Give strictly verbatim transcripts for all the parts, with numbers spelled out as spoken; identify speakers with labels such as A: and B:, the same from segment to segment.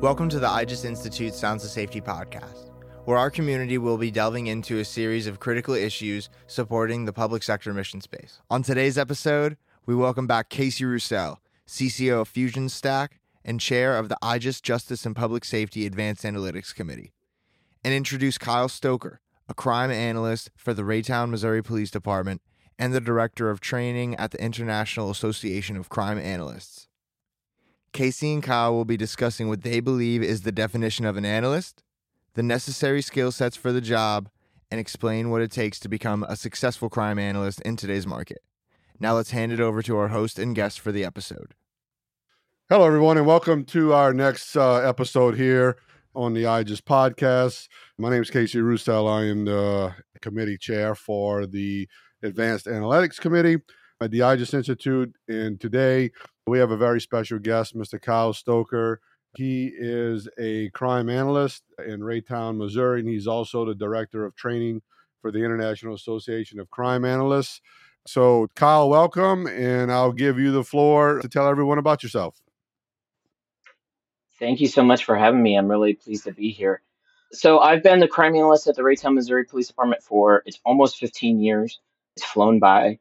A: Welcome to the IGES Institute Sounds of Safety podcast, where our community will be delving into a series of critical issues supporting the public sector mission space. On today's episode, we welcome back Casey Roussel, C C O of Fusion Stack and chair of the IGES Justice and Public Safety Advanced Analytics Committee, and introduce Kyle Stoker, a crime analyst for the Raytown, Missouri Police Department and the director of training at the International Association of Crime Analysts. Casey and Kyle will be discussing what they believe is the definition of an analyst, the necessary skill sets for the job, and explain what it takes to become a successful crime analyst in today's market. Now let's hand it over to our host and guest for the episode.
B: Hello, everyone, and welcome to our next uh, episode here on the IGES podcast. My name is Casey Roussel. I am the committee chair for the Advanced Analytics Committee at the IGES Institute, and today we have a very special guest, Mister Kyle Stoker. He is a crime analyst in Raytown, Missouri, and he's also the director of training for the International Association of Crime Analysts. So, Kyle, welcome, and I'll give you the floor to tell everyone about yourself.
C: Thank you so much for having me. I'm really pleased to be here. So I've been the crime analyst at the Raytown, Missouri Police Department for it's almost fifteen years. It's flown by.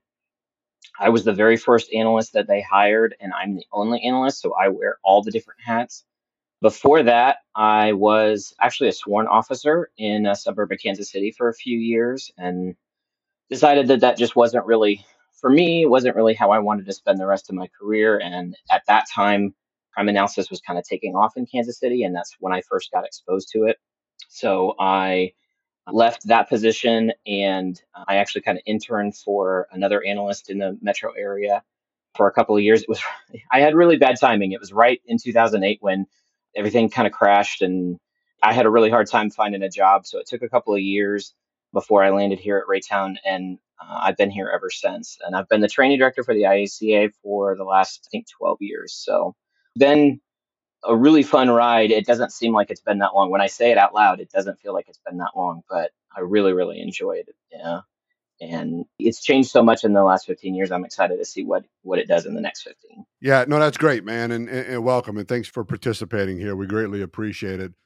C: I was the very first analyst that they hired, and I'm the only analyst, so I wear all the different hats. Before that, I was actually a sworn officer in a suburb of Kansas City for a few years and decided that that just wasn't really, for me, wasn't really how I wanted to spend the rest of my career. And at that time, crime analysis was kind of taking off in Kansas City, and that's when I first got exposed to it. So I left that position, and I actually kind of interned for another analyst in the metro area for a couple of years. It was I had really bad timing. It was right in two thousand eight when everything kind of crashed, and I had a really hard time finding a job. So it took a couple of years before I landed here at Raytown, and uh, I've been here ever since. And I've been the training director for the I A C A for the last, I think, twelve years. So been a really fun ride. It doesn't seem like it's been that long. When I say it out loud, it doesn't feel like it's been that long, but I really, really enjoyed it. Yeah. And it's changed so much in the last fifteen years. I'm excited to see what, what it does in the next fifteen.
B: Yeah, no, that's great, man. And, and, and welcome. And thanks for participating here. We greatly appreciate it.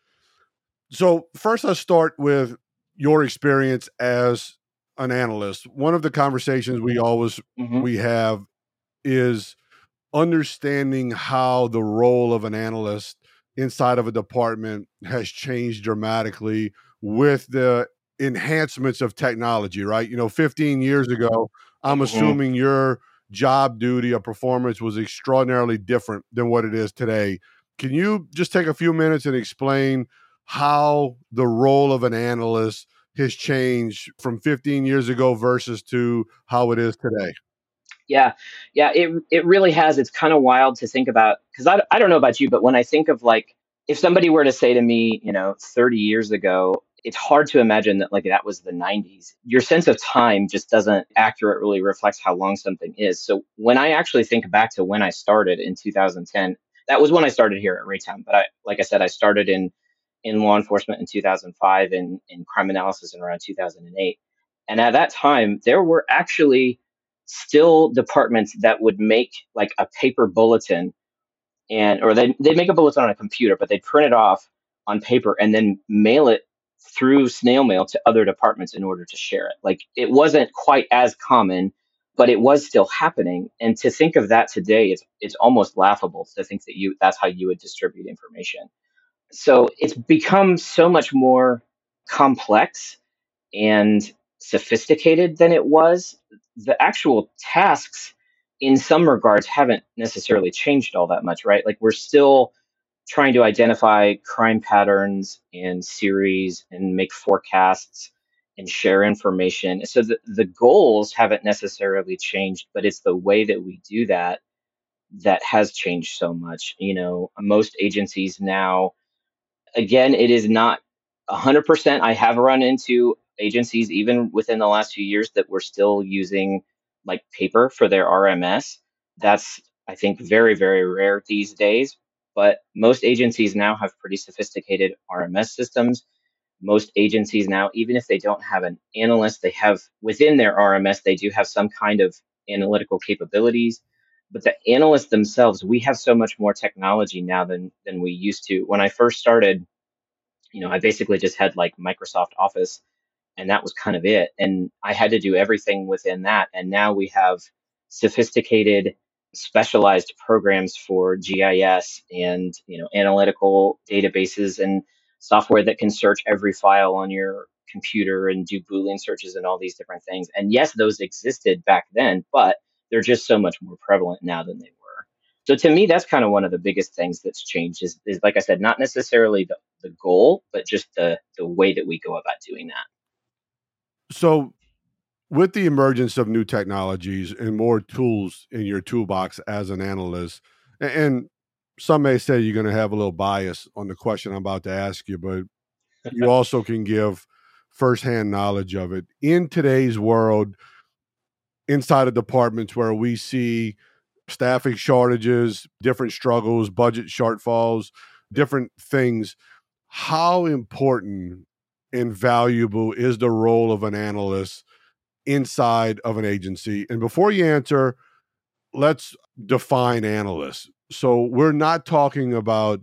B: So first, let's start with your experience as an analyst. One of the conversations we always, mm-hmm. we have is understanding how the role of an analyst inside of a department has changed dramatically with the enhancements of technology, right? You know, fifteen years ago, I'm mm-hmm. assuming your job duty or performance was extraordinarily different than what it is today. Can you just take a few minutes and explain how the role of an analyst has changed from fifteen years ago versus to how it is today?
C: Yeah, yeah, it it really has. It's kind of wild to think about, because I, I don't know about you, but when I think of, like, if somebody were to say to me, you know, thirty years ago, it's hard to imagine that, like, that was the nineties. Your sense of time just doesn't accurately reflect how long something is. So when I actually think back to when I started in two thousand ten, that was when I started here at Raytown. But I, like I said, I started in in law enforcement in two thousand five and in crime analysis in around two thousand eight. And at that time, there were actually still departments that would make like a paper bulletin, and or they they'd make a bulletin on a computer, but they'd print it off on paper and then mail it through snail mail to other departments in order to share it. Like, it wasn't quite as common, but it was still happening. And to think of that today, it's it's almost laughable to think that you that's how you would distribute information. So it's become so much more complex and sophisticated than it was. The actual tasks in some regards haven't necessarily changed all that much, right? Like, we're still trying to identify crime patterns and series and make forecasts and share information. So the, the goals haven't necessarily changed, but it's the way that we do that that has changed so much. You know, most agencies now, again, it is not one hundred percent. I have run into agencies, even within the last few years, that we're still using like paper for their R M S. That's, I think, very, very rare these days. But most agencies now have pretty sophisticated R M S systems. Most agencies now, even if they don't have an analyst, they have within their R M S, they do have some kind of analytical capabilities But the analysts themselves, we have so much more technology now than than we used to. When I first started, you know, I basically just had like Microsoft Office, and that was kind of it. And I had to do everything within that. And now we have sophisticated, specialized programs for G I S and, you know, analytical databases and software that can search every file on your computer and do Boolean searches and all these different things. And yes, those existed back then, but they're just so much more prevalent now than they were. So to me, that's kind of one of the biggest things that's changed is, is like I said, not necessarily the, the goal, but just the, the way that we go about doing that.
B: So, with the emergence of new technologies and more tools in your toolbox as an analyst, and some may say you're going to have a little bias on the question I'm about to ask you, but you also can give firsthand knowledge of it. In today's world, inside of departments where we see staffing shortages, different struggles, budget shortfalls, different things, how important and valuable is the role of an analyst inside of an agency? And before you answer, let's define analyst. So we're not talking about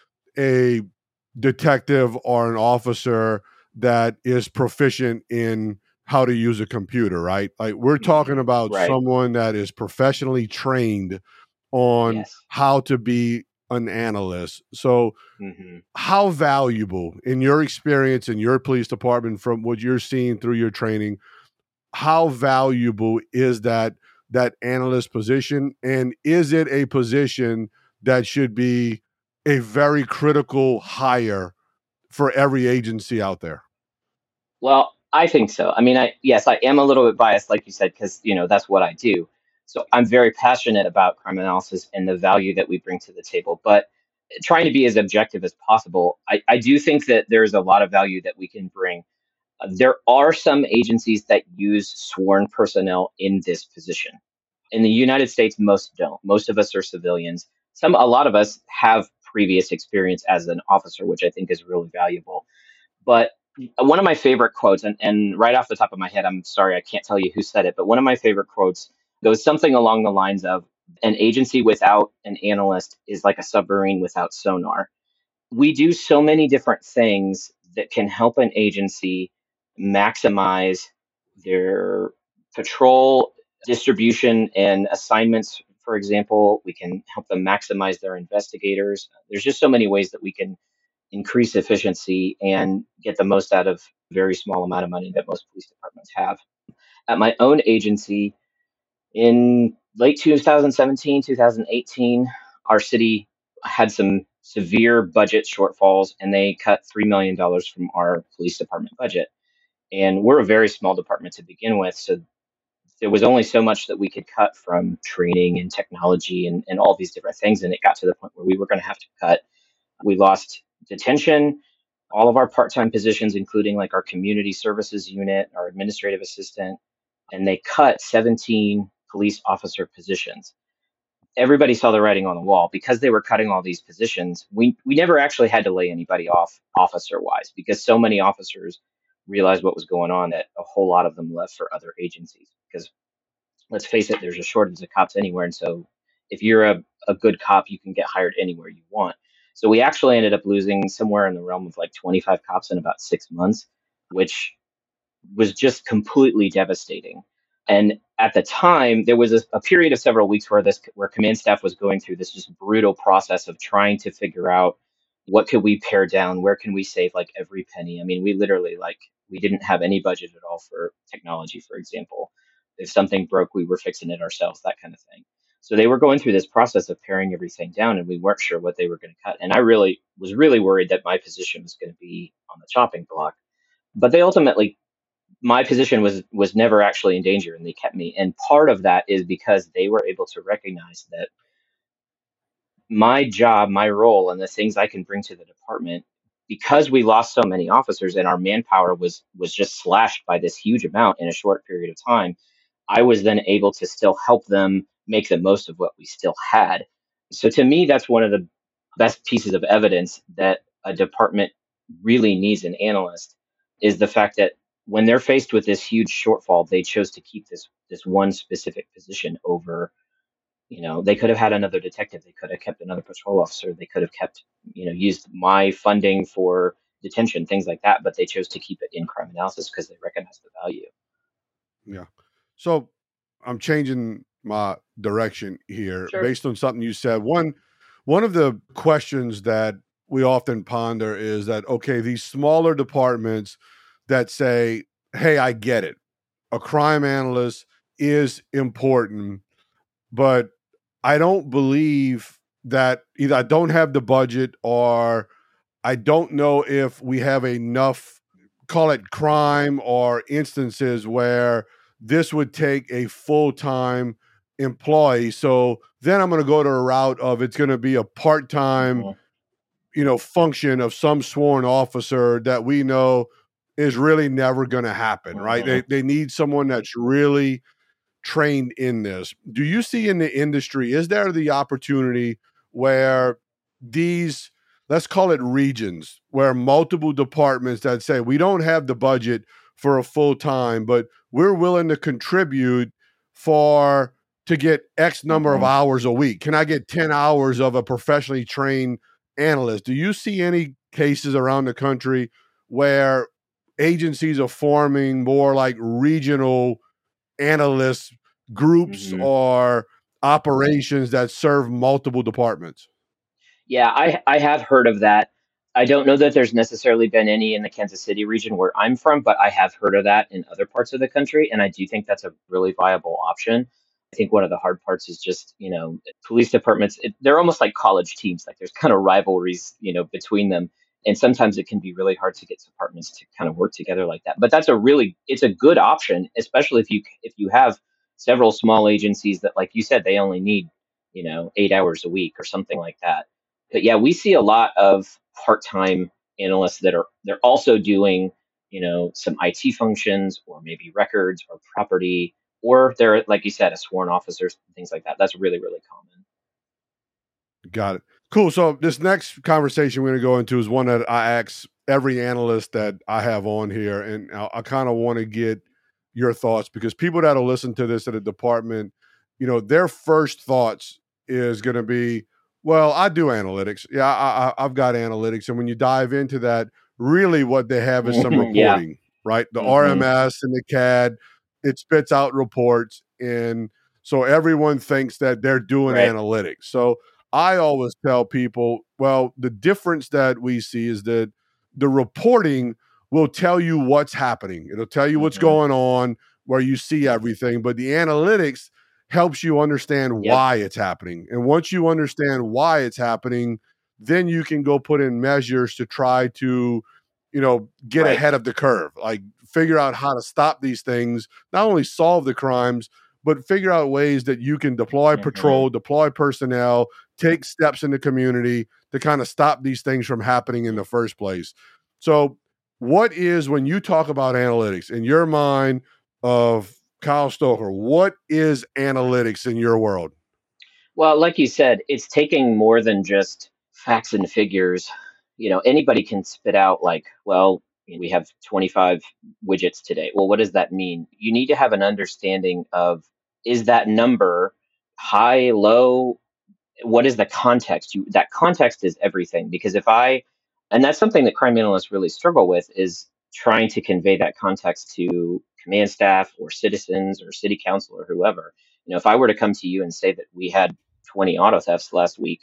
B: a detective or an officer that is proficient in how to use a computer, right? Like we're talking about
C: Right.
B: someone that is professionally trained on
C: Yes.
B: how to be an analyst. So
C: Mm-hmm.
B: how valuable in your experience in your police department from what you're seeing through your training, how valuable is that that analyst position? And is it a position that should be a very critical hire for every agency out there?
C: Well, I think so. I mean, I yes, I am a little bit biased, like you said, because you know that's what I do. So I'm very passionate about crime analysis and the value that we bring to the table. But trying to be as objective as possible, I, I do think that there's a lot of value that we can bring. Uh, There are some agencies that use sworn personnel in this position. In the United States, most don't. Most of us are civilians. Some, a lot of us have previous experience as an officer, which I think is really valuable. But one of my favorite quotes, and, and right off the top of my head, I'm sorry, I can't tell you who said it, but one of my favorite quotes goes something along the lines of an agency without an analyst is like a submarine without sonar. We do so many different things that can help an agency maximize their patrol distribution and assignments. For example, we can help them maximize their investigators. There's just so many ways that we can increase efficiency and get the most out of a very small amount of money that most police departments have. At my own agency, in late two thousand seventeen, two thousand eighteen, our city had some severe budget shortfalls and they cut three million dollars from our police department budget. And we're a very small department to begin with. So there was only so much that we could cut from training and technology and, and all these different things. And it got to the point where we were going to have to cut. We lost detention, all of our part-time positions, including like our community services unit, our administrative assistant, and they cut seventeen police officer positions. Everybody saw the writing on the wall because they were cutting all these positions. We we never actually had to lay anybody off officer wise because so many officers realized what was going on that a whole lot of them left for other agencies. Because let's face it, there's a shortage of cops anywhere, and so if you're a, a good cop, you can get hired anywhere you want. So we actually ended up losing somewhere in the realm of like twenty-five cops in about six months, which was just completely devastating. And at the time, there was a, a period of several weeks where this, where command staff was going through this just brutal process of trying to figure out what could we pare down, where can we save like every penny. I mean, we literally like we didn't have any budget at all for technology, for example. If something broke, we were fixing it ourselves, that kind of thing. So they were going through this process of paring everything down, and we weren't sure what they were going to cut. And I really was really worried that my position was going to be on the chopping block. But they ultimately my position was was never actually in danger and they kept me. And part of that is because they were able to recognize that my job, my role, and the things I can bring to the department, because we lost so many officers and our manpower was was just slashed by this huge amount in a short period of time, I was then able to still help them make the most of what we still had. So to me, that's one of the best pieces of evidence that a department really needs an analyst is the fact that when they're faced with this huge shortfall, they chose to keep this this one specific position over You know, they could have had another detective. They could have kept another patrol officer. They could have kept, you know, used my funding for detention, things like that. But they chose to keep it in crime analysis because they recognize the value.
B: Yeah. So I'm changing my direction here
C: Sure.
B: based on something you said. One, one of the questions that we often ponder is that, okay, these smaller departments that say, hey, I get it. A crime analyst is important, but I don't believe that either I don't have the budget or I don't know if we have enough, call it crime or instances where this would take a full-time employee. So then I'm going to go to a route of it's going to be a part-time,
C: Mhm.
B: you know, function of some sworn officer that we know is really never going to happen, right?
C: Mhm.
B: They they need someone that's really trained in this. Do you see in the industry, is there the opportunity where these, let's call it regions, where multiple departments that say we don't have the budget for a full time, but we're willing to contribute for to get X number of
C: Mhm.
B: hours a week? Can I get ten hours of a professionally trained analyst? Do you see any cases around the country where agencies are forming more like regional analysts groups
C: Mhm.
B: or operations that serve multiple departments?
C: Yeah, I I have heard of that. I don't know that there's necessarily been any in the Kansas City region where I'm from, but I have heard of that in other parts of the country, and I do think that's a really viable option. I think one of the hard parts is just, you know, police departments, it, they're almost like college teams. Like there's kind of rivalries, you know, between them. And sometimes it can be really hard to get departments to kind of work together like that. But that's a really, it's a good option, especially if you if you have several small agencies that, like you said, they only need, you know, eight hours a week or something like that. But yeah, we see a lot of part-time analysts that are they're also doing, you know, some I T functions or maybe records or property, or they're, like you said, a sworn officers, things like that. That's really, really common.
B: Got it. Cool. So this next conversation we're going to go into is one that I ask every analyst that I have on here, and I, I kind of want to get your thoughts because people that'll listen to this at a department, you know, their first thoughts is going to be, well, I do analytics. Yeah, I, I, I've got analytics. And when you dive into that, really what they have is some
C: Yeah.
B: reporting, right? The
C: hmm
B: R M S and the C A D, it spits out reports. And so everyone thinks that they're doing
C: Right.
B: analytics. So I always tell people, well, the difference that we see is that the reporting will tell you what's happening. It'll tell you what's
C: hmm
B: going on, where you see everything, but the analytics helps you understand
C: Yep.
B: why it's happening. And once you understand why it's happening, then you can go put in measures to try to, you know, get
C: Right.
B: ahead of the curve, like figure out how to stop these things, not only solve the crimes, but figure out ways that you can deploy
C: hmm
B: patrol, deploy personnel, take steps in the community to kind of stop these things from happening in the first place. So, what is, when you talk about analytics in your mind of Kyle Stoker, what is analytics in your world?
C: Well, like you said, it's taking more than just facts and figures. You know, anybody can spit out like, well, we have twenty-five widgets today. Well, what does that mean? You need to have an understanding of, is that number high, low? What is the context? You, that context is everything. Because if I, and that's something that crime analysts really struggle with, is trying to convey that context to command staff or citizens or city council or whoever. You know, if I were to come to you and say that we had twenty auto thefts last week,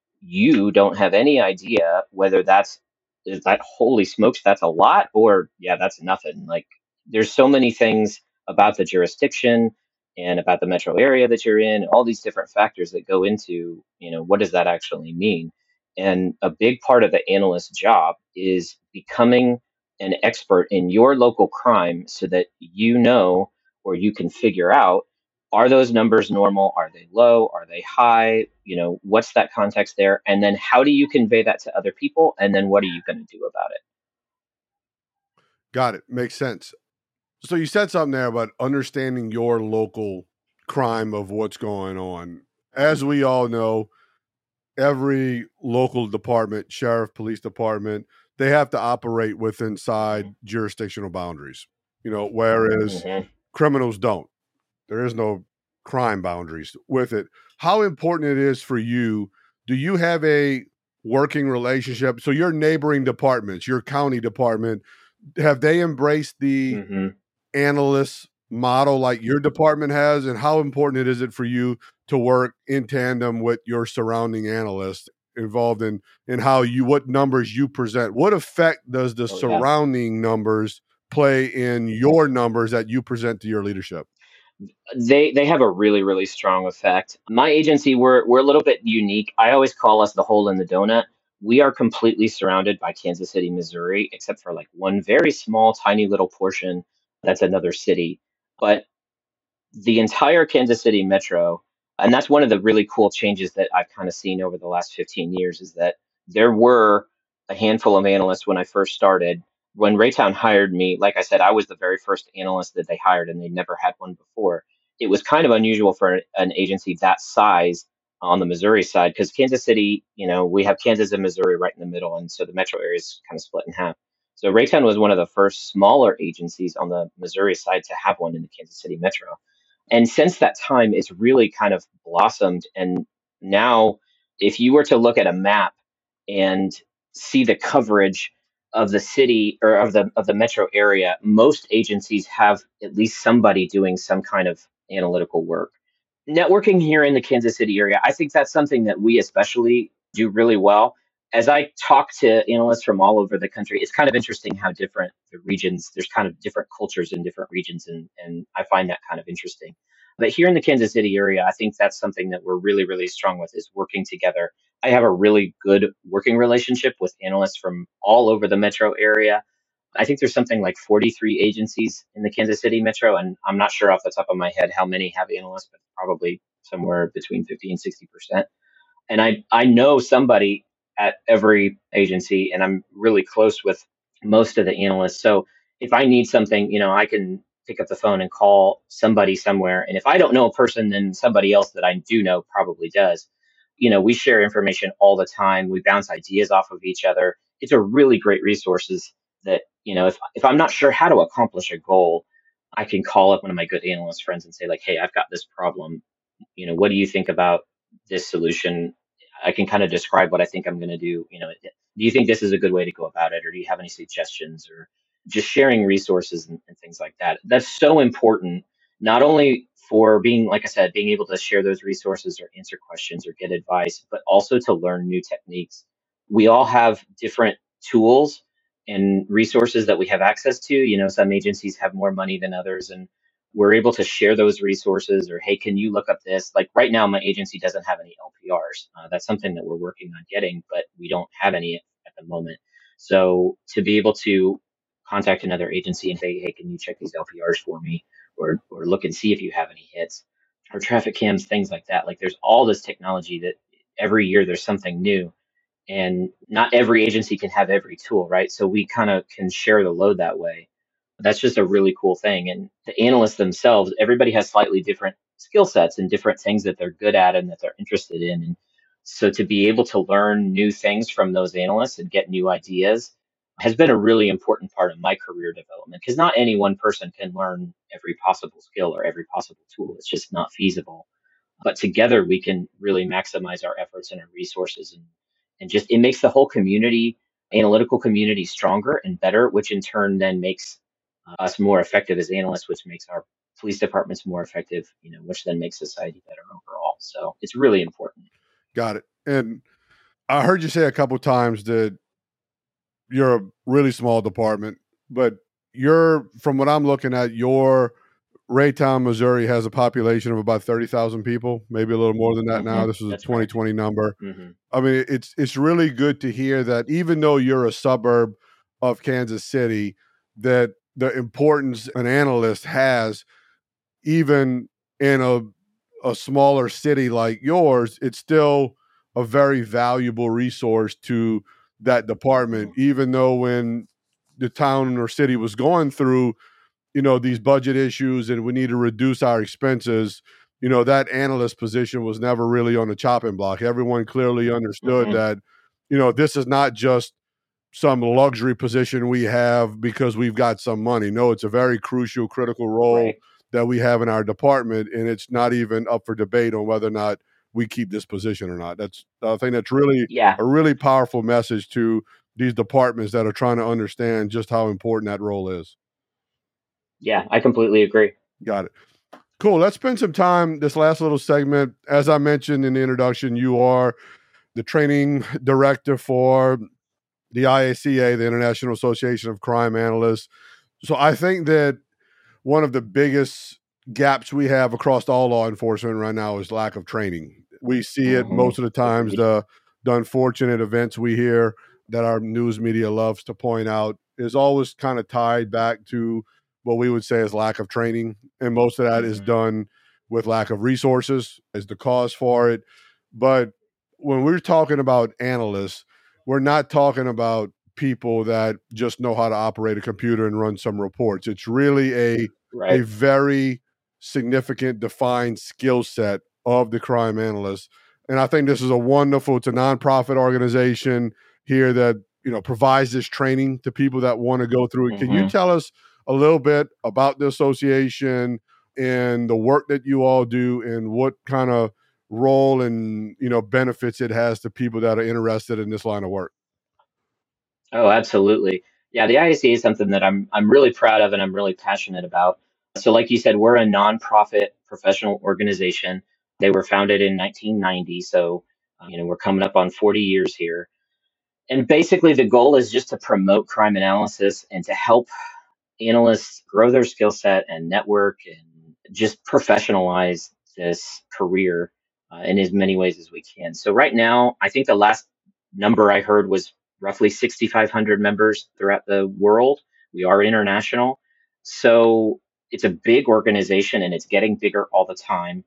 C: you don't have any idea whether that's, is that, holy smokes, that's a lot, or yeah, that's nothing. Like there's so many things about the jurisdiction and about the metro area that you're in, all these different factors that go into, you know, what does that actually mean? And a big part of the analyst's job is becoming an expert in your local crime so that you know, or you can figure out, are those numbers normal? Are they low? Are they high? You know, what's that context there? And then how do you convey that to other people? And then what are you going to do about it?
B: Got it. Makes sense. So you said something there about understanding your local crime of what's going on. As we all know, every local department, sheriff, police department, they have to operate within inside jurisdictional boundaries, you know, whereas
C: Mm-hmm.
B: criminals don't. There is no crime boundaries with it. How important it is for you? Do you have a working relationship? So your neighboring departments, your county department, have they embraced the
C: Mm-hmm.
B: analyst model like your department has? And how important is it for you to work in tandem with your surrounding analysts involved in, in how you, what numbers you present? What effect does the
C: Oh, yeah.
B: surrounding numbers play in your numbers that you present to your leadership?
C: They they have a really, really strong effect. My agency, we're we're a little bit unique. I always call us the hole in the donut. We are completely surrounded by Kansas City, Missouri, except for like one very small, tiny little portion that's another city. But the entire Kansas City metro, and that's one of the really cool changes that I've kind of seen over the last fifteen years, is that there were a handful of analysts when I first started. When Raytown hired me, like I said, I was the very first analyst that they hired, and they never had one before. It was kind of unusual for an agency that size on the Missouri side, because Kansas City, you know, we have Kansas and Missouri right in the middle, and so the metro area is kind of split in half. So Raytown was one of the first smaller agencies on the Missouri side to have one in the Kansas City metro. And since that time, it's really kind of blossomed. And now, if you were to look at a map and see the coverage of the city or of the of the metro area, most agencies have at least somebody doing some kind of analytical work. Networking here in the Kansas City area, I think that's something that we especially do really well. As I talk to analysts from all over the country, it's kind of interesting how different the regions, there's kind of different cultures in different regions, and, and I find that kind of interesting. But here in the Kansas City area, I think that's something that we're really, really strong with, is working together. I have a really good working relationship with analysts from all over the metro area. I think there's something like forty-three agencies in the Kansas City metro, and I'm not sure off the top of my head how many have analysts, but probably somewhere between fifty and sixty percent. And I, I know somebody at every agency, and I'm really close with most of the analysts. So if I need something, you know, I can pick up the phone and call somebody somewhere. And if I don't know a person, then somebody else that I do know probably does. You know, we share information all the time. We bounce ideas off of each other. It's a really great resources that, you know, if if I'm not sure how to accomplish a goal, I can call up one of my good analyst friends and say, like, hey, I've got this problem. You know, what do you think about this solution? I can kind of describe what I think I'm going to do. You know, do you think this is a good way to go about it? Or do you have any suggestions? Or just sharing resources and, and things like that. That's so important, not only for being, like I said, being able to share those resources or answer questions or get advice, but also to learn new techniques. We all have different tools and resources that we have access to. You know, some agencies have more money than others, and we're able to share those resources. Or, hey, can you look up this? Like right now, my agency doesn't have any L P Rs. Uh, that's something that we're working on getting, but we don't have any at the moment. So to be able to contact another agency and say, hey, can you check these L P Rs for me? Or or look and see if you have any hits, or traffic cams, things like that. Like there's all this technology that every year there's something new. And not every agency can have every tool, right? So we kind of can share the load that way. That's just a really cool thing. And the analysts themselves, everybody has slightly different skill sets and different things that they're good at and that they're interested in. And so to be able to learn new things from those analysts and get new ideas has been a really important part of my career development, because not any one person can learn every possible skill or every possible tool. It's just not feasible. But together we can really maximize our efforts and our resources, and, and just it makes the whole community, analytical community, stronger and better, which in turn then makes us more effective as analysts, which makes our police departments more effective, you know, which then makes society better overall. So it's really important.
B: Got it. And I heard you say a couple of times that you're a really small department, but you're, from what I'm looking at, your Raytown, Missouri has a population of about thirty thousand people, maybe a little more than that. Mm-hmm. Now this is That's a twenty twenty right. number. Mm-hmm. I mean, it's, it's really good to hear that even though you're a suburb of Kansas City, that the importance an analyst has, even in a, a smaller city like yours, it's still a very valuable resource to that department, even though when the town or city was going through, you know, these budget issues and we need to reduce our expenses, you know, that analyst position was never really on the chopping block. Everyone clearly understood mm-hmm. that, you know, this is not just some luxury position we have because we've got some money. No, it's a very crucial, critical role right. that we have in our department, and it's not even up for debate on whether or not we keep this position or not. That's I think that's really
C: Yeah.
B: a really powerful message to these departments that are trying to understand just how important that role is.
C: Yeah, I completely agree.
B: Got it. Cool. Let's spend some time this last little segment. As I mentioned in the introduction, you are the training director for the I A C A, the International Association of Crime Analysts. So I think that one of the biggest gaps we have across all law enforcement right now is lack of training. We see it
C: Mhm.
B: most of the times,
C: Agreed.
B: the, the unfortunate events we hear that our news media loves to point out is always kind of tied back to what we would say is lack of training. And most of that is
C: Mhm.
B: done with lack of resources is the cause for it. But when we're talking about analysts, we're not talking about people that just know how to operate a computer and run some reports. It's really a a
C: Right.
B: very significant defined skill set of the crime analyst. And I think this is a wonderful, it's a nonprofit organization here that, you know, provides this training to people that want to go through it. Can you
C: Mhm.
B: tell us a little bit about the association and the work that you all do and what kind of role and, you know, benefits it has to people that are interested in this line of work?
C: Oh, absolutely. Yeah, the I A C is something that I'm I'm really proud of and I'm really passionate about. So like you said, we're a nonprofit professional organization. They were founded in nineteen ninety, so uh, you know, we're coming up on forty years here. And basically the goal is just to promote crime analysis and to help analysts grow their skill set and network and just professionalize this career uh, in as many ways as we can. So right now, I think the last number I heard was roughly sixty-five hundred members throughout the world. We are international. So it's a big organization and it's getting bigger all the time.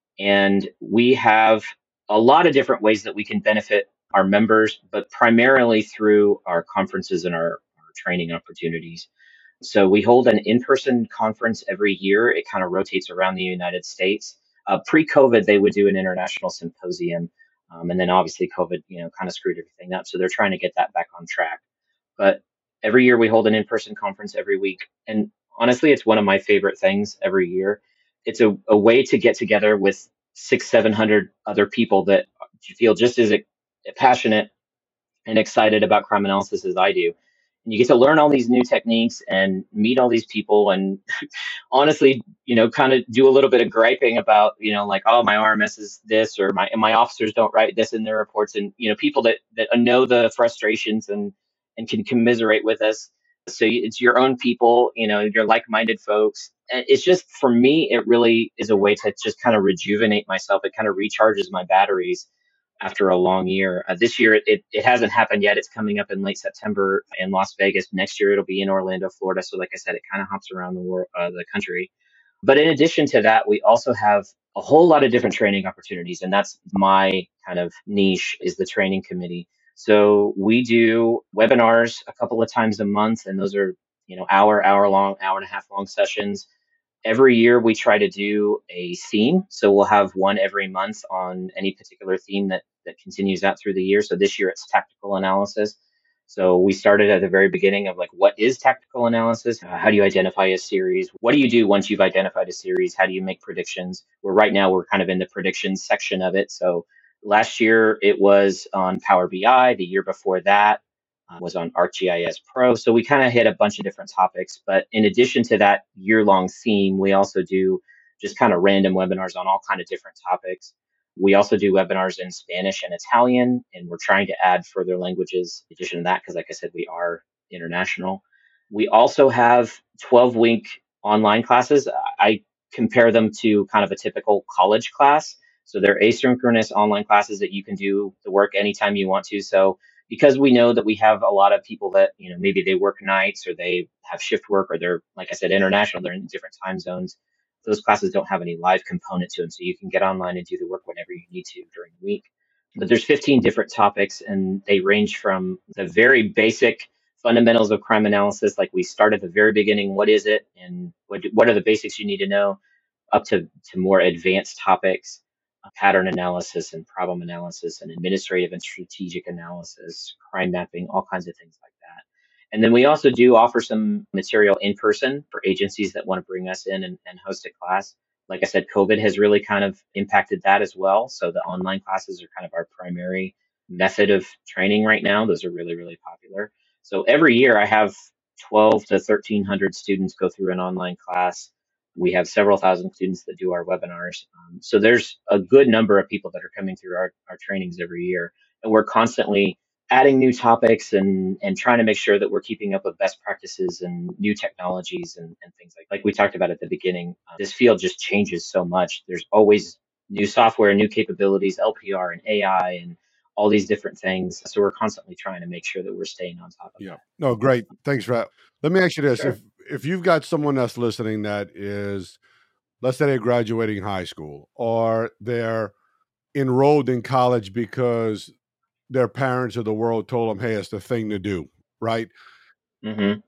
C: And we have a lot of different ways that we can benefit our members, but primarily through our conferences and our, our training opportunities. So we hold an in-person conference every year. It kind of rotates around the United States. Uh, pre-COVID, they would do an international symposium, um, and then obviously COVID, you know, kind of screwed everything up. So they're trying to get that back on track. But every year we hold an in-person conference every week, and honestly, it's one of my favorite things every year. It's a, a way to get together with six, seven hundred other people that feel just as passionate and excited about crime analysis as I do. And you get to learn all these new techniques and meet all these people and honestly, you know, kind of do a little bit of griping about, you know, like, oh, my R M S is this, or my my officers don't write this in their reports, and you know, people that that know the frustrations and and can commiserate with us. So it's your own people, you know, you're like-minded folks. And it's just for me, it really is a way to just kind of rejuvenate myself. It kind of recharges my batteries after a long year. Uh, this year, it, it hasn't happened yet. It's coming up in late September in Las Vegas. Next year, it'll be in Orlando, Florida. So, like I said, it kind of hops around the world, uh, the country. But in addition to that, we also have a whole lot of different training opportunities, and that's my kind of niche is the training committee. So we do webinars a couple of times a month, and those are you know hour, hour long, hour and a half long sessions. Every year we try to do a theme. So we'll have one every month on any particular theme that, that continues out through the year. So this year it's tactical analysis. So we started at the very beginning of like, what is tactical analysis? Uh, how do you identify a series? What do you do once you've identified a series? How do you make predictions? Where right now we're kind of in the predictions section of it. So last year it was on Power B I. The year before that uh, was on ArcGIS Pro. So we kind of hit a bunch of different topics. But in addition to that year long theme, we also do just kind of random webinars on all kind of different topics. We also do webinars in Spanish and Italian, and we're trying to add further languages in addition to that, because like I said, we are international. We also have twelve week online classes. I compare them to kind of a typical college class. So they're asynchronous online classes that you can do the work anytime you want to. So because we know that we have a lot of people that, you know, maybe they work nights or they have shift work or they're, like I said, international, they're in different time zones. Those classes don't have any live component to them. So you can get online and do the work whenever you need to during the week. But there's fifteen different topics and they range from the very basic fundamentals of crime analysis. Like we start at the very beginning. What is it? And what, what are the basics you need to know up to, to more advanced topics, uh, pattern analysis and problem analysis and administrative and strategic analysis, crime mapping, all kinds of things like that. And then we also do offer some material in person for agencies that want to bring us in and, and host a class. Like I said, COVID has really kind of impacted that as well. So the online classes are kind of our primary method of training right now. Those are really, really popular. So every year I have twelve to thirteen hundred students go through an online class. We have several thousand students that do our webinars. Um, so there's a good number of people that are coming through our, our trainings every year. And we're constantly adding new topics and, and trying to make sure that we're keeping up with best practices and new technologies and, and things like like we talked about at the beginning. Uh, this field just changes so much. There's always new software, new capabilities, L P R and A I and all these different things. So we're constantly trying to make sure that we're staying on top of
B: Yeah.
C: that.
B: No, great. Thanks for that. Let me ask you this.
C: Sure.
B: If if you've got someone that's listening that is, let's say they're graduating high school or they're enrolled in college because their parents or the world told them, hey, it's the thing to do, right?
C: Mm-hmm.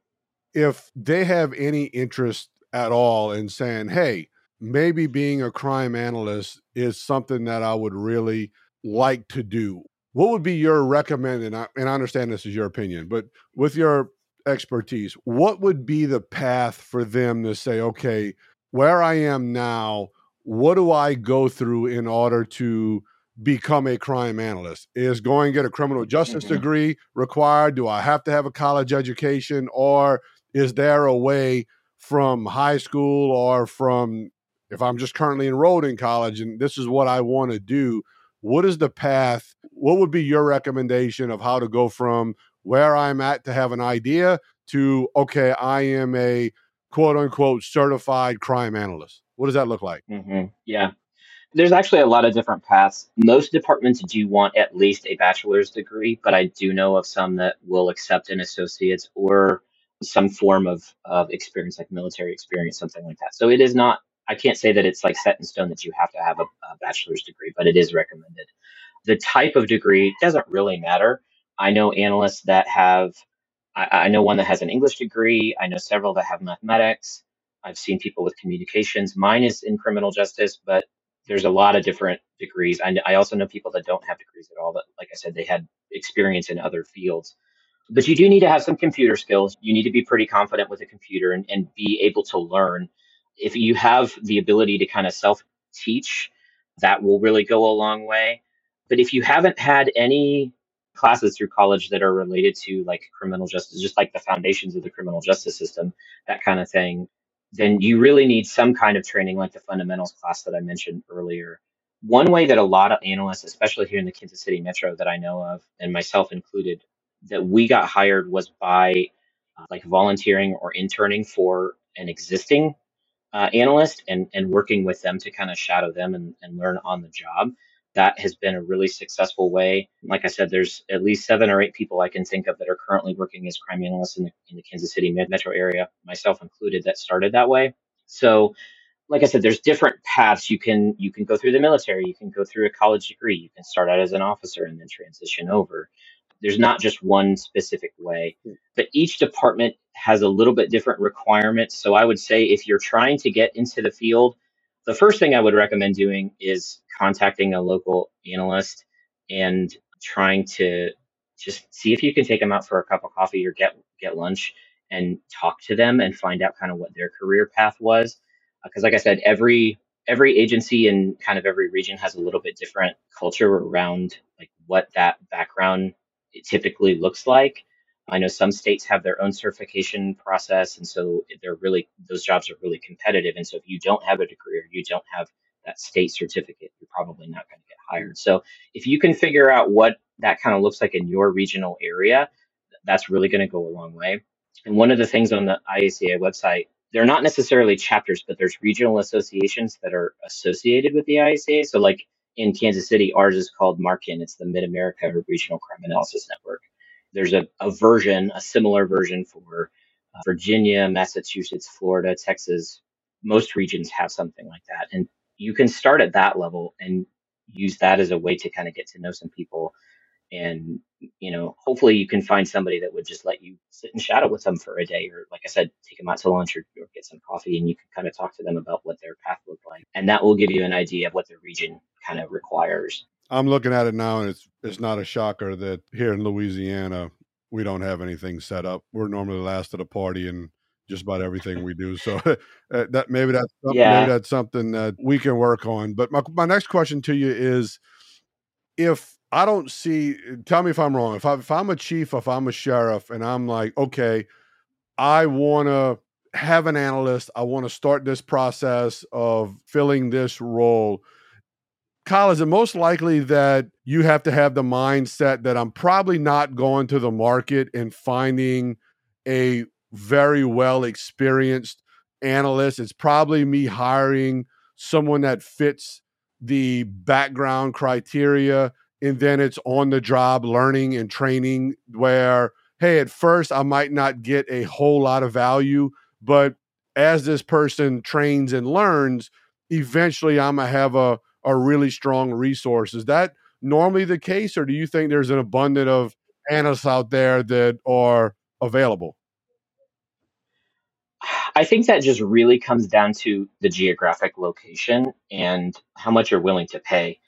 B: If they have any interest at all in saying, hey, maybe being a crime analyst is something that I would really like to do, what would be your recommend? And I, and I understand this is your opinion, but with your expertise, what would be the path for them to say, okay, where I am now, what do I go through in order to become a crime analyst? Is going to get a criminal justice
C: Mm-hmm.
B: degree required? Do I have to have a college education? Or is there a way from high school or from, if I'm just currently enrolled in college and this is what I want to do, what is the path? What would be your recommendation of how to go from where I'm at to have an idea to, okay, I am a quote unquote certified crime analyst? What does that look like?
C: Mm-hmm. Yeah. There's actually a lot of different paths. Most departments do want at least a bachelor's degree, but I do know of some that will accept an associate's or some form of, of experience, like military experience, something like that. So it is not, I can't say that it's like set in stone that you have to have a, a bachelor's degree, but it is recommended. The type of degree doesn't really matter. I know analysts that have, I, I know one that has an English degree. I know several that have mathematics. I've seen people with communications. Mine is in criminal justice, but there's a lot of different degrees. I, I also know people that don't have degrees at all, that, like I said, they had experience in other fields. But you do need to have some computer skills. You need to be pretty confident with a computer and, and be able to learn. If you have the ability to kind of self teach, that will really go a long way. But if you haven't had any classes through college that are related to like criminal justice, just like the foundations of the criminal justice system, that kind of thing, then you really need some kind of training like the fundamentals class that I mentioned earlier. One way that a lot of analysts, especially here in the Kansas City metro that I know of, and myself included, that we got hired was by uh, like volunteering or interning for an existing uh, analyst and, and working with them to kind of shadow them and, and learn on the job. That has been a really successful way. Like I said, there's at least seven or eight people I can think of that are currently working as crime analysts in the, in the Kansas City metro area, myself included, that started that way. So like I said, there's different paths. You can you can go through the military, you can go through a college degree, you can start out as an officer and then transition over. There's not just one specific way, but each department has a little bit different requirements. So I would say if you're trying to get into the field, the first thing I would recommend doing is contacting a local analyst and trying to just see if you can take them out for a cup of coffee or get get lunch and talk to them and find out kind of what their career path was. Because like I said, every every agency in kind of every region has a little bit different culture around like what that background typically looks like. I know some states have their own certification process, and so they're really those jobs are really competitive. And so if you don't have a degree or you don't have that state certificate, you're probably not going to get hired. So if you can figure out what that kind of looks like in your regional area, that's really going to go a long way. And one of the things on the I A C A website, they're not necessarily chapters, but there's regional associations that are associated with the I A C A. So like in Kansas City, ours is called MARCIN. It's the Mid-America Regional Crime Analysis Network. There's a, a version, a similar version for uh, Virginia, Massachusetts, Florida, Texas. Most regions have something like that. And you can start at that level and use that as a way to kind of get to know some people. And, you know, hopefully you can find somebody that would just let you sit and shadow with them for a day, or like I said, take them out to lunch or, or get some coffee, and you can kind of talk to them about what their path looked like. And that will give you an idea of what the region kind of requires.
B: I'm looking at it now, and it's it's not a shocker that here in Louisiana, we don't have anything set up. We're normally last at a party and just about everything we do. So uh, that maybe that's maybe
C: Yeah.
B: that's something that we can work on. But my my next question to you is, if I don't see, tell me if I'm wrong. If I if I'm a chief, if I'm a sheriff, and I'm like, okay, I want to have an analyst. I want to start this process of filling this role. Kyle, is it most likely that you have to have the mindset that I'm probably not going to the market and finding a very well experienced analyst? It's probably me hiring someone that fits the background criteria, and then it's on the job learning and training where, hey, at first I might not get a whole lot of value, but as this person trains and learns, eventually I'm going to have a a really strong resource. Is that normally the case, or do you think there's an abundance of analysts out there that are available?
C: I think that just really comes down to the geographic location and how much you're willing to pay.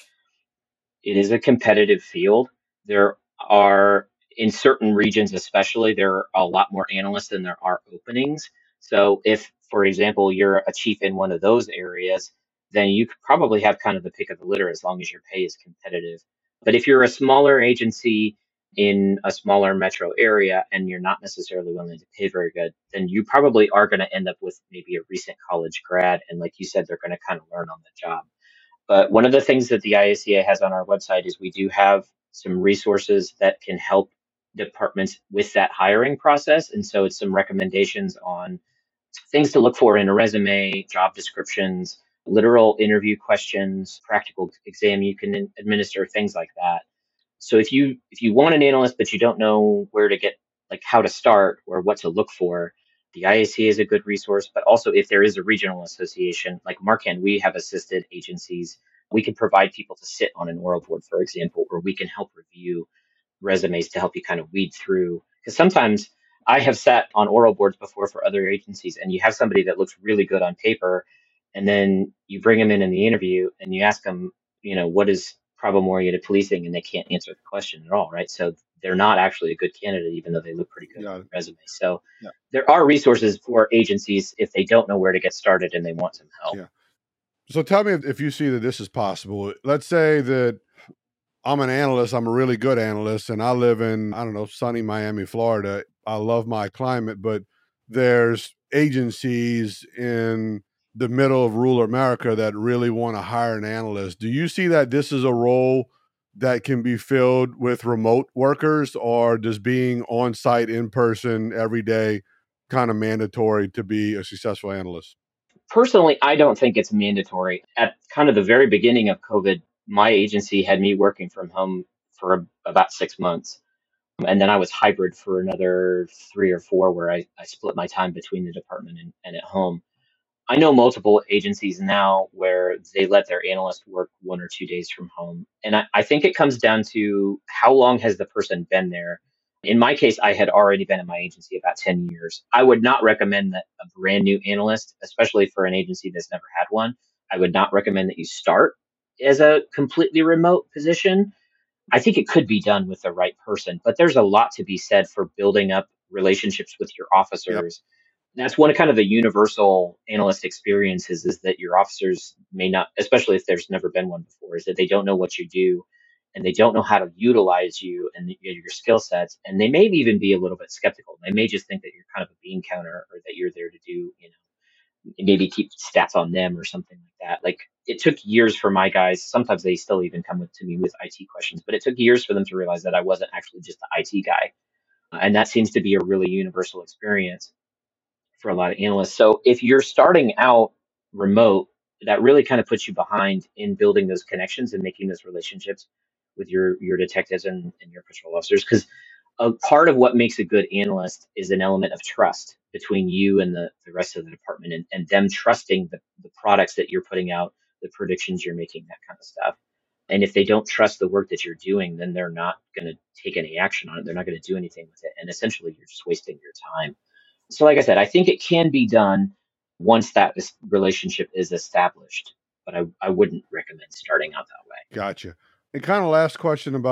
C: It is a competitive field. There are, in certain regions especially, there are a lot more analysts than there are openings. So if, for example, you're a chief in one of those areas, then you could probably have kind of the pick of the litter as long as your pay is competitive. But if you're a smaller agency in a smaller metro area and you're not necessarily willing to pay very good, then you probably are going to end up with maybe a recent college grad. And like you said, they're going to kind of learn on the job. But one of the things that the I A C A has on our website is we do have some resources that can help departments with that hiring process. And so it's some recommendations on things to look for in a resume, job descriptions, literal interview questions, practical exam you can administer, things like that. So if you if you want an analyst but you don't know where to get, like how to start or what to look for, the I A C A is a good resource. But also if there is a regional association like Marquand, we have assisted agencies. We can provide people to sit on an oral board, for example, or we can help review resumes to help you kind of weed through. Because sometimes I have sat on oral boards before for other agencies, and you have somebody that looks really good on paper, and then you bring them in in the interview and you ask them, you know, what is problem-oriented policing, and they can't answer the question at all, right? So they're not actually a good candidate, even though they look pretty good
B: Yeah.
C: on the resume. So
B: Yeah.
C: there are resources for agencies if they don't know where to get started and they want some help.
B: Yeah. So tell me if, if you see that this is possible. Let's say that I'm an analyst, I'm a really good analyst, and I live in, I don't know, sunny Miami, Florida. I love my climate, but there's agencies in the middle of rural America that really want to hire an analyst. Do you see that this is a role that can be filled with remote workers, or does being on site in person every day kind of mandatory to be a successful analyst?
C: Personally, I don't think it's mandatory. At kind of the very beginning of COVID, my agency had me working from home for a, about six months. And then I was hybrid for another three or four where I, I split my time between the department and, and at home. I know multiple agencies now where they let their analysts work one or two days from home. And I, I think it comes down to how long has the person been there. In my case, I had already been in my agency about ten years. I would not recommend that a brand new analyst, especially for an agency that's never had one, I would not recommend that you start as a completely remote position. I think it could be done with the right person, but there's a lot to be said for building up relationships with your officers. Yep. That's one of kind of the universal analyst experiences is that your officers may not, especially if there's never been one before, is that they don't know what you do and they don't know how to utilize you and your skill sets. And they may even be a little bit skeptical. They may just think that you're kind of a bean counter or that you're there to do, you know, maybe keep stats on them or something like that. Like it took years for my guys. Sometimes they still even come with, to me with I T questions, but it took years for them to realize that I wasn't actually just the I T guy. Uh, and that seems to be a really universal experience for a lot of analysts. So if you're starting out remote, that really kind of puts you behind in building those connections and making those relationships with your, your detectives and, and your patrol officers. Because a part of what makes a good analyst is an element of trust between you and the, the rest of the department and, and them trusting the, the products that you're putting out, the predictions you're making, that kind of stuff. And if they don't trust the work that you're doing, then they're not going to take any action on it. They're not going to do anything with it. And essentially, you're just wasting your time. So like I said, I think it can be done once that is, relationship is established, but I, I wouldn't recommend starting out that way.
B: Gotcha. And kind of last question about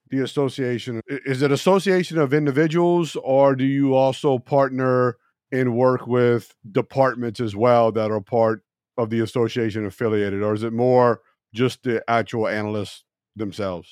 B: the association? Is it association of individuals, or do you also partner and work with departments as well that are part of the association affiliated, or is it more just the actual analysts themselves?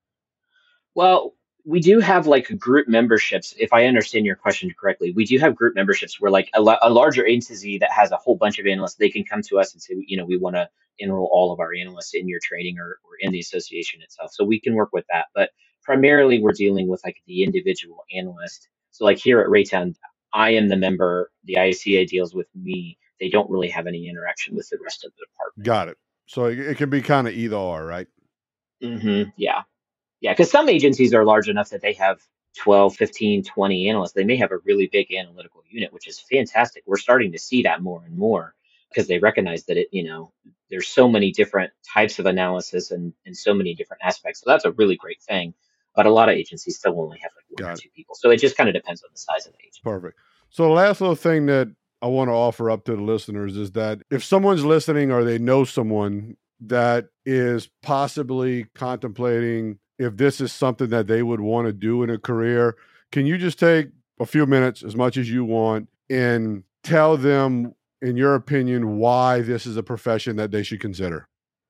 C: Well, we do have like group memberships. If I understand your question correctly, we do have group memberships where like a, la- a larger entity that has a whole bunch of analysts, they can come to us and say, you know, we want to enroll all of our analysts in your training or, or in the association itself. So we can work with that. But primarily we're dealing with like the individual analyst. So like here at Raytown, I am the member, the I C A deals with me. They don't really have any interaction with the rest of the department.
B: Got it. So it, it can be kind of either or, right?
C: hmm Yeah. Yeah, because some agencies are large enough that they have twelve, fifteen, twenty analysts. They may have a really big analytical unit, which is fantastic. We're starting to see that more and more because they recognize that it, you know, there's so many different types of analysis and, and so many different aspects. So that's a really great thing. But a lot of agencies still only have like one
B: Got
C: or
B: it.
C: two people. So it just kind of depends on the size of the agency.
B: Perfect. So the last little thing that I want to offer up to the listeners is that if someone's listening or they know someone that is possibly contemplating if this is something that they would want to do in a career, can you just take a few minutes, as much as you want, and tell them, in your opinion, why this is a profession that they should consider?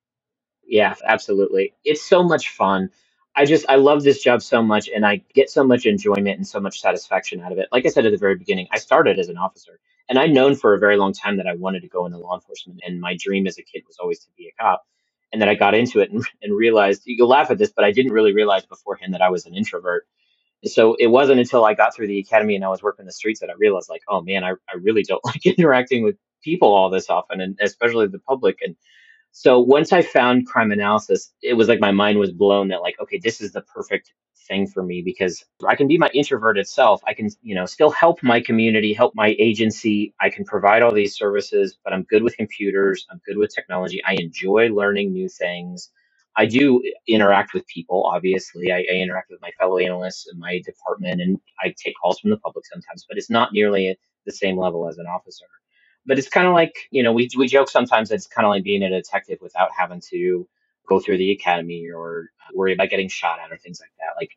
C: Yeah, absolutely. It's so much fun. I just I love this job so much and I get so much enjoyment and so much satisfaction out of it. Like I said at the very beginning, I started as an officer and I'd known for a very long time that I wanted to go into law enforcement and my dream as a kid was always to be a cop. And then I got into it and, and realized, you'll laugh at this, but I didn't really realize beforehand that I was an introvert. So it wasn't until I got through the academy and I was working the streets that I realized like, oh man, I, I really don't like interacting with people all this often and especially the public. And so once I found crime analysis, it was like my mind was blown that like, okay, this is the perfect thing for me because I can be my introverted self. I can, you know, still help my community, help my agency. I can provide all these services, but I'm good with computers. I'm good with technology. I enjoy learning new things. I do interact with people, obviously. I, I interact with my fellow analysts in my department and I take calls from the public sometimes, but it's not nearly at the same level as an officer. But it's kind of like, you know, we we joke sometimes that it's kind of like being a detective without having to go through the academy or worry about getting shot at or things like that. Like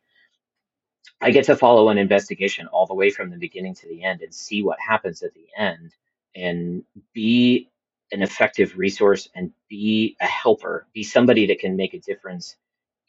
C: I get to follow an investigation all the way from the beginning to the end and see what happens at the end and be an effective resource and be a helper, be somebody that can make a difference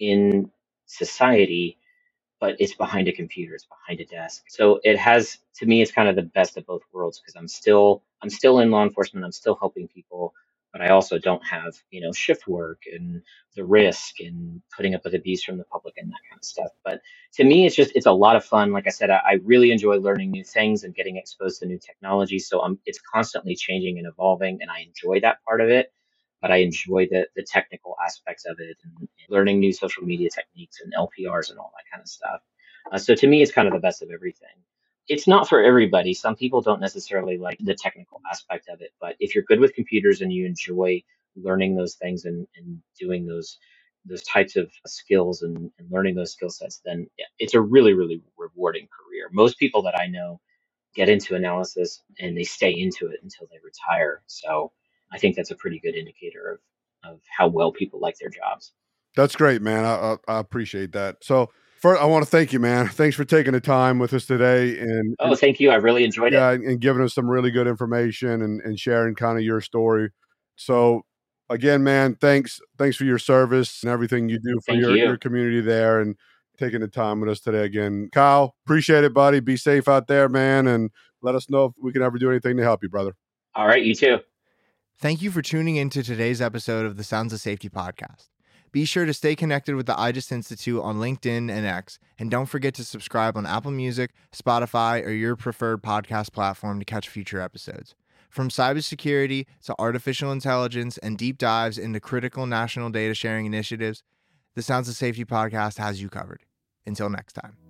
C: in society, but it's behind a computer, it's behind a desk. So it has, to me, it's kind of the best of both worlds because I'm still I'm still in law enforcement, I'm still helping people, but I also don't have, you know, shift work and the risk and putting up with abuse from the public and that kind of stuff. But to me, it's just it's a lot of fun. Like I said, I, I really enjoy learning new things and getting exposed to new technology. So I'm it's constantly changing and evolving, and I enjoy that part of it. But I enjoy the the technical aspects of it and learning new social media techniques and L P Rs and all that kind of stuff. Uh, so to me, it's kind of the best of everything. It's not for everybody. Some people don't necessarily like the technical aspect of it, but if you're good with computers and you enjoy learning those things and, and doing those those types of skills and, and learning those skill sets, then yeah, it's a really, really rewarding career. Most people that I know get into analysis and they stay into it until they retire. So I think that's a pretty good indicator of, of how well people like their jobs.
B: That's great, man. I, I, I appreciate that. So first, I want to thank you, man. Thanks for taking the time with us today. And
C: Oh, thank you. I really enjoyed
B: yeah,
C: it.
B: and giving us some really good information and, and sharing kind of your story. So again, man, thanks. Thanks for your service and everything you do for
C: Thank
B: your,
C: you.
B: your community there and taking the time with us today again. Kyle, appreciate it, buddy. Be safe out there, man. And let us know if we can ever do anything to help you, brother.
C: All right. You too.
A: Thank you for tuning in to today's episode of the Sounds of Safety podcast. Be sure to stay connected with the IJIS Institute on LinkedIn and X, and don't forget to subscribe on Apple Music, Spotify, or your preferred podcast platform to catch future episodes. From cybersecurity to artificial intelligence and deep dives into critical national data sharing initiatives, the Sounds of Safety podcast has you covered. Until next time.